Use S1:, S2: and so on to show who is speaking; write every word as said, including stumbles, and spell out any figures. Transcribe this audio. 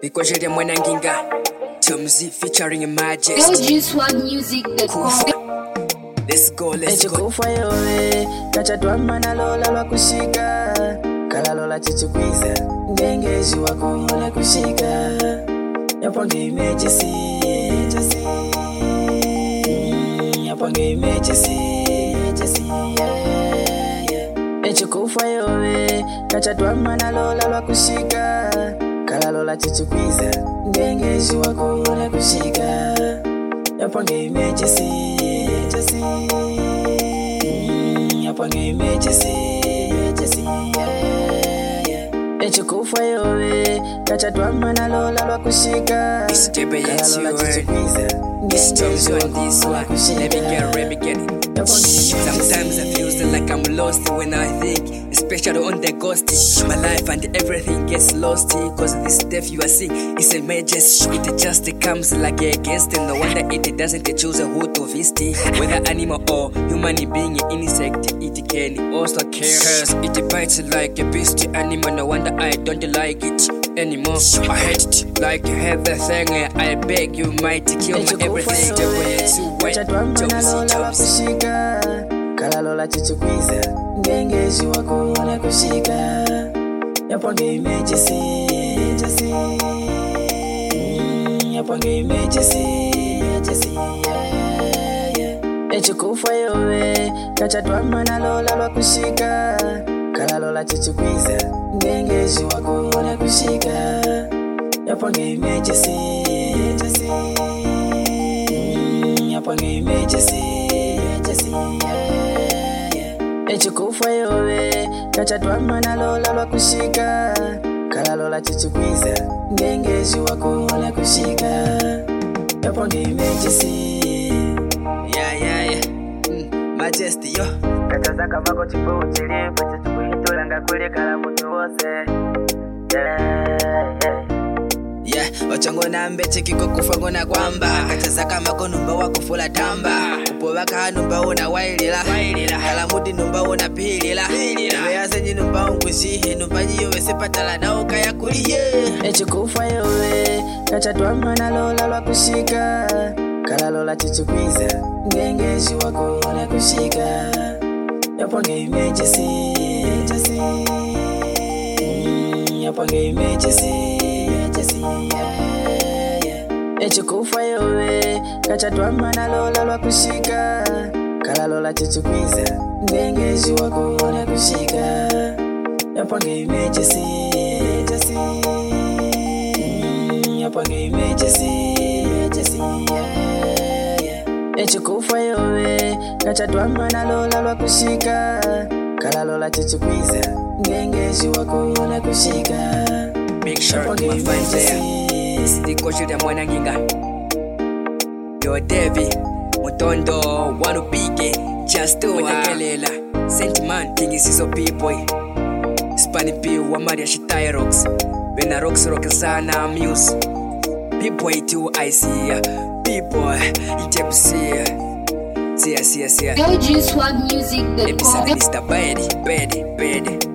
S1: Because you're the Mwananginga Tumzi featuring Majesty.
S2: L G Swag Music.
S1: Let's go, let's go.
S3: Echikufa yowe Kachatwa mana lola lwa kushika Kala lola chichukwiza Ngengezi wako na kushika Yapange imejesi Yapange imejesi Echikufa yowe Kachatwa mana lola lwa kushika Kala lola chichukwiza Ngengezi wako na kushika Yapange imejesi Yapange imejesi Echikufa yowe Kachatwa mana lola lwa kushika Kala lola chichukwiza
S1: Storms on this one. Let me get, let me get it. Sometimes I feel like I'm lost when I think, especially on the ghost. My life and everything gets lost. Cause this death you are seeing is a major shit. It just comes like a guest. And no wonder it doesn't choose who to visit. Whether animal or human being, insect, it can also care. Cause it bites like a beast animal. No wonder I don't like it anymore. I hate it like everything. I beg you might kill my everything.
S3: Kachatwa mana lola lwa kushika Kala lola chichukwiza Ngengezi wako na kushika Yapange imejesi Yapange imejesi Echikufa yowe Kachatwa mana lola lwa kushika Kala lola chichukwiza Ngengezi wako na kushika Yapange imejesi Yapange imejesi Echikufa yowe Kachatwa mana lola lwa kushika Kala lola chichukwiza Ngengezi wako na kushika Yapange imejesi.
S1: Yeah, yeah, yeah. Mm, Majesty, yo.
S3: Kachaza kamako chipo uchili Pacha chukuhitula nga kuli kala mutu wose. Yeah, yeah.
S1: Yeah, ochango na mbeche kiko kufango na kwamba Kachaza kamako numba wako fula tamba Kupowaka hanumba una wailila Kala mudi numba una pilila Uwease nyi numba ungusihe Numba nyi yowe sepatala na oka ya kuliye.
S3: Echikufa yowe Kachatwa mana lola lwa kushika Kala lola chichukwiza Ngengezi wako na kushika Yapange imejesi Yapange imejesi Echikufa yowe Kachatwa mana lola lwa kushika Kala lola chichukwiza Ngengezi wako na kushika Yapange imejesi Yapange imejesi Echikufa yowe Kachatwa mana lola lwa kushika Kala lola chichukwiza Ngengezi wako na kushika
S1: Make sure my fans there. Sitiko shida Mwananginga. Yo Devi Mutondo Wanupige Just do Wanakelela Sentiment King is so B-boy Spani P wa Maria Shitai Rocks Bena Rocks Rock sana Muse B-boy too I see ya B-boy Ijeb see ya See ya see ya see ya
S2: L G Swag Music.
S1: Episode Mister Bedi Bedi Bedi